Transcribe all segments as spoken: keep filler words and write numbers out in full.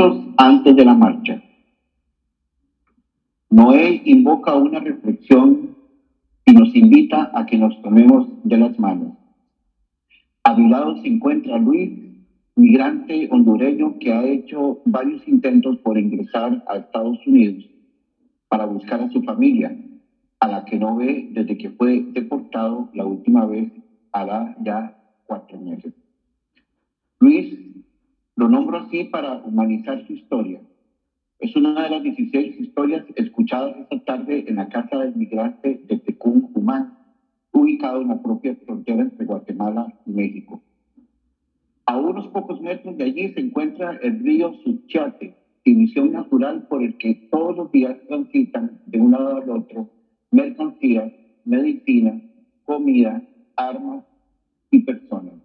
Minutos antes de la marcha, Noé invoca una reflexión y nos invita a que nos tomemos de las manos. A mi lado se encuentra Luis, migrante hondureño que ha hecho varios intentos por ingresar a Estados Unidos para buscar a su familia, a la que no ve desde que fue deportado la última vez, hará ya cuatro meses. Luis, lo nombro así para humanizar su historia. Es una de las dieciséis historias escuchadas esta tarde en la Casa del Migrante de Tecún, Humán, ubicado en la propia frontera entre Guatemala y México. A unos pocos metros de allí se encuentra el río Suchiate, división natural por el que todos los días transitan de un lado al otro mercancías, medicina, comida, armas y personas.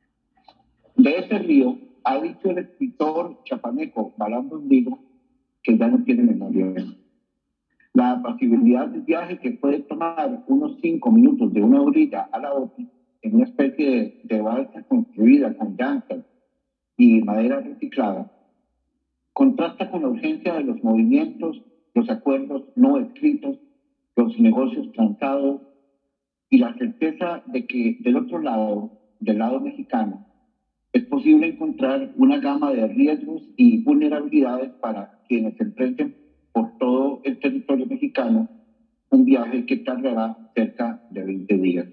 De ese río ha dicho el escritor chapaneco Balán Bondigo que ya no tiene memoria. La apacibilidad del viaje, que puede tomar unos cinco minutos de una orilla a la otra, en una especie de, de balsa construida con llantas y madera reciclada, contrasta con la urgencia de los movimientos, los acuerdos no escritos, los negocios transados y la certeza de que del otro lado, del lado mexicano, es posible encontrar una gama de riesgos y vulnerabilidades para quienes emprenden por todo el territorio mexicano un viaje que tardará cerca de veinte días.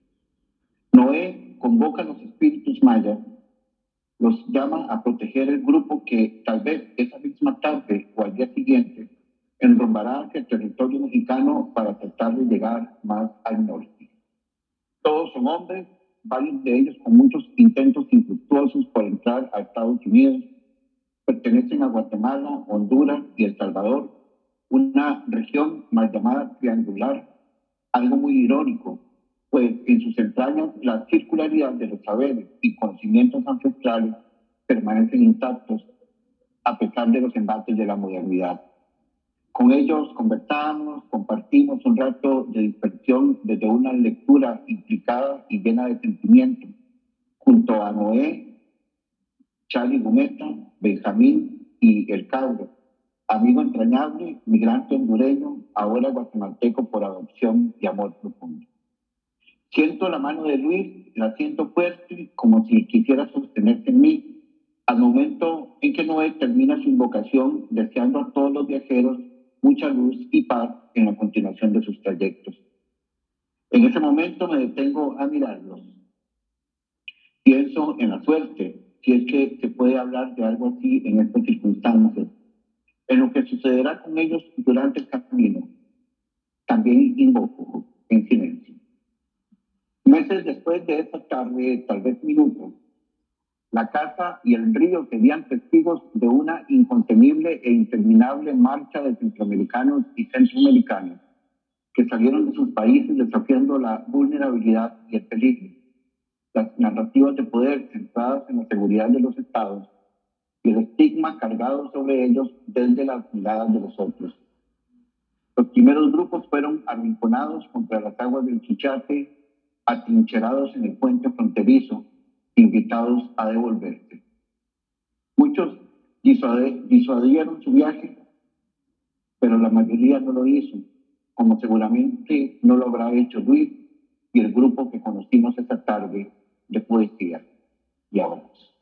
Noé convoca a los espíritus mayas, los llama a proteger el grupo que tal vez esa misma tarde o al día siguiente enrumbará hacia el territorio mexicano para tratar de llegar más al norte. Todos son hombres, varios de ellos con muchos intentos infructuosos por entrar a Estados Unidos. Pertenecen a Guatemala, Honduras y El Salvador, una región mal llamada triangular, algo muy irónico, pues en sus entrañas la circularidad de los saberes y conocimientos ancestrales permanecen intactos a pesar de los embates de la modernidad. Con ellos conversamos, compartimos un rato de dispersión desde una lectura implicada y llena de sentimiento, junto a Noé, Charlie Gumeta, Benjamín y El Cabro, amigo entrañable, migrante hondureño, ahora guatemalteco por adopción y amor profundo. Siento la mano de Luis, la siento fuerte, como si quisiera sostenerse en mí, al momento en que Noé termina su invocación, deseando a todos los viajeros mucha luz y paz en la continuación de sus trayectos. En ese momento me detengo a mirarlos. Pienso en la suerte, si es que se puede hablar de algo así en estas circunstancias, en lo que sucederá con ellos durante el camino. También invoco en silencio. Meses después de esa tarde, tal vez minutos, la casa y el río serían testigos de una incontenible e interminable marcha de centroamericanos y centroamericanos que salieron de sus países desafiando la vulnerabilidad y el peligro, las narrativas de poder centradas en la seguridad de los estados y el estigma cargado sobre ellos desde las miradas de los otros. Los primeros grupos fueron arrinconados contra las aguas del Suchiate, atrincherados en el puente fronterizo, invitados a devolverse. Muchos disuadieron su viaje, pero la mayoría no lo hizo, como seguramente no lo habrá hecho Luis y el grupo que conocimos esta tarde de poesía y abrazos.